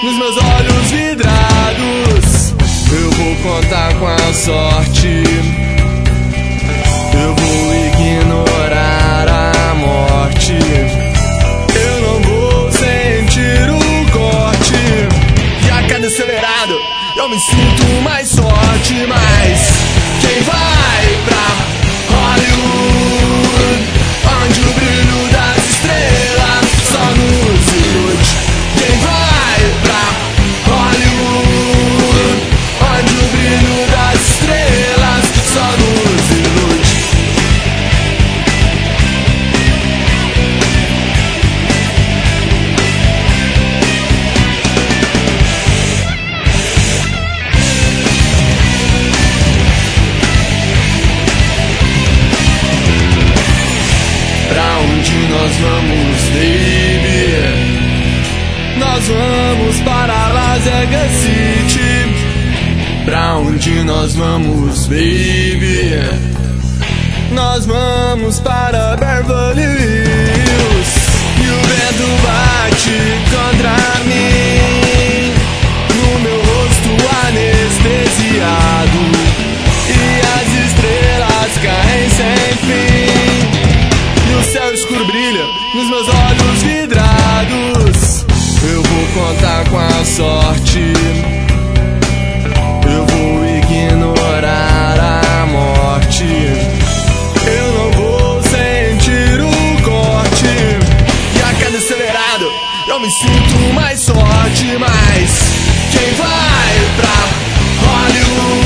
nos meus olhos vidrados. Eu vou contar com a sorte, eu vou ignorar a morte. Eu não vou sentir o corte, e a cada acelerado eu me sinto mais forte. Mas quem vai pra Hollywood, onde o brilho das estrelas só nos ilude? Quem vai pra Hollywood, onde o brilho das estrelas só nos ilude? Pra onde nós vamos, baby? Nós vamos para Las Vegas City. Pra onde nós vamos, baby? Nós vamos para Beverly Hills. E o vento bate contra mim, no meu rosto anestesiado, e as estrelas caem sem fim. E o céu escuro brilha nos meus olhos vidrados. Eu vou contar com a sorte, eu vou ignorar a morte. Eu não vou sentir o corte, e a cada acelerado eu me sinto mais forte. Mas quem vai pra Hollywood,